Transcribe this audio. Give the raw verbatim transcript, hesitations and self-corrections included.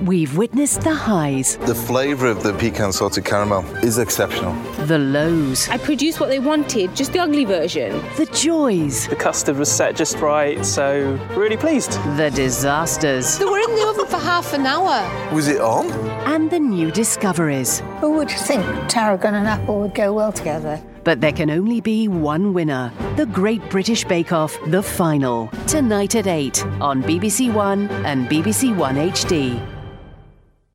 We've witnessed the highs. The flavour of the pecan salted caramel is exceptional. The lows. I produced what they wanted, just the ugly version. The joys. The custard was set just right, so really pleased. The disasters. They were in the oven for half an hour. Was it on? And the new discoveries. Who would think tarragon and apple would go well together? But there can only be one winner. The Great British Bake Off, the final. Tonight at eight on B B C One and B B C One H D.